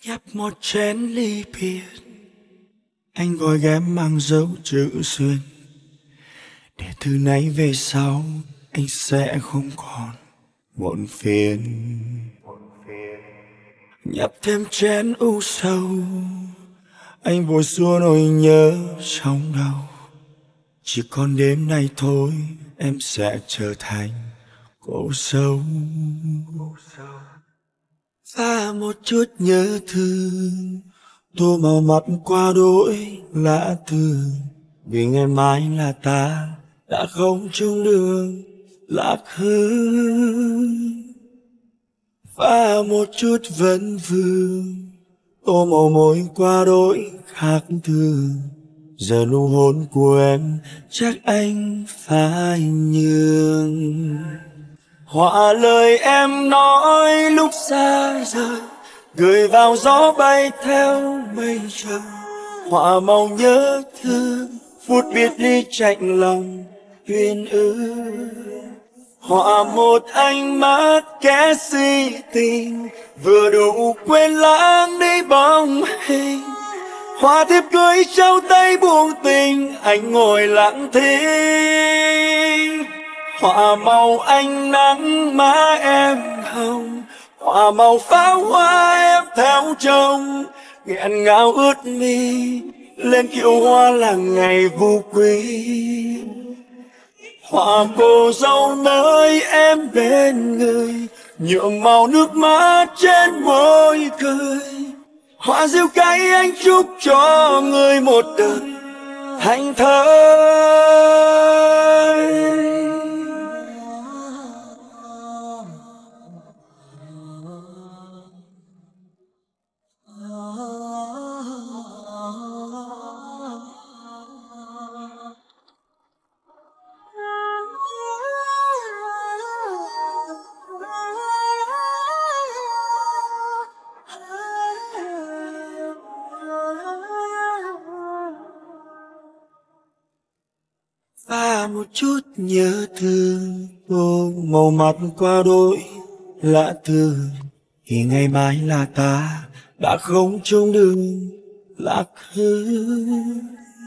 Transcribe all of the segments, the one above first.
nhấp một chén ly biệt, anh gói ghém mang dấu chữ duyên, để từ nay về sau anh sẽ không còn muộn phiền. Nhấp thêm chén u sầu, anh vội xua nỗi nhớ trong đầu. Chỉ còn đêm nay thôi em sẽ trở thành cô dâu, và một chút nhớ thương tô màu mắt qua đỗi lạ thường. Vì ngày mai là ta đã không chung đường lạc hướng, và một chút vấn vương tô màu môi qua đỗi khác thường. Giờ nụ hôn của em chắc anh phải nhường. Họa lời em nói lúc xa rời, gửi vào gió bay theo mây trời. Họa màu nhớ thương phút biệt ly chạnh lòng uyên ương. Họa một ánh mắt kẻ si tình, vừa đủ quên lãng đi bóng hình. Họa thiệp cưới trao tay buông tình, anh ngồi lặng thinh. Họa màu ánh nắng má em hồng, họa màu pháo hoa em theo chồng. Nghẹn ngào ướt mi lên kiệu hoa là ngày vu quy. Họa cô dâu mới em bên người, nhuộm màu nước mắt trên môi cười. Họa diêu cái anh chúc cho người một đời thảnh thơi. Và một chút nhớ thương tô màu mặt qua đôi lạ thường. Thì ngày mai là ta đã không chung đường lạc hướng,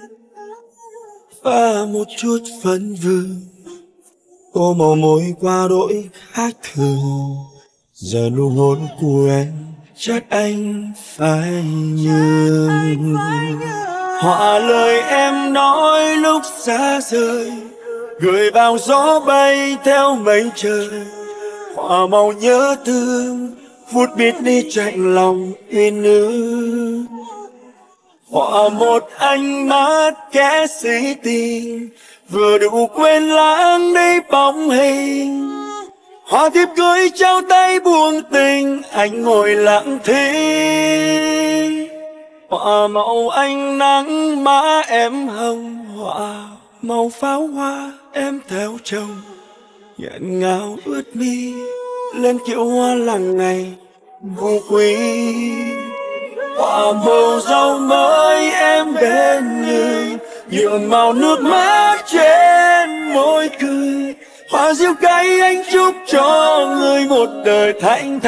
và một chút phấn vương tô màu môi qua đỗi khác thường. Giờ nụ hôn của em chắc anh phải nhường. Họa lời em nói lúc xa rời, gửi vào gió bay theo mây trời. Họa màu nhớ thương phút biệt đi chạnh lòng uyên ương. Họa một ánh mắt kẻ si tình, vừa đủ quên lãng đi bóng hình. Họa thiệp cưới trao tay buông tình, anh ngồi lặng thinh. Họa màu ánh nắng má em hồng, họa màu pháo hoa em theo chồng. Nghẹn ngào ướt mi lên kiệu hoa làng ngày vô quý. Họa bầu dâu mới em bên người, nhuộm màu nước mắt trên môi cười. Họa diêu cái anh chúc cho người một đời thảnh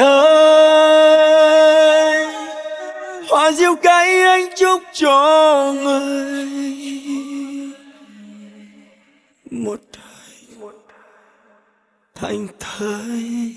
thơi. Họa diêu cái anh chúc cho người một đời thảnh thơi.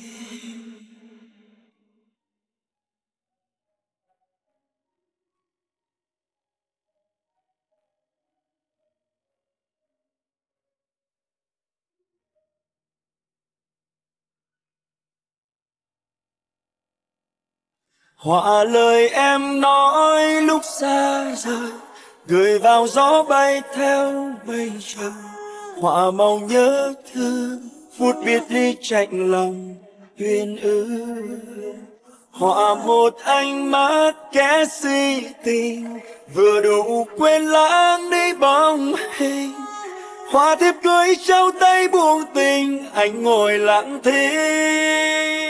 Họa lời em nói lúc xa rời, gửi vào gió bay theo mây trời. Họa màu nhớ thương phút biệt ly chạnh lòng uyên ương. Họa một ánh mắt kẻ si tình, vừa đủ quên lãng đi bóng hình. Họa thiệp cưới trao tay buông tình, anh ngồi lặng thinh.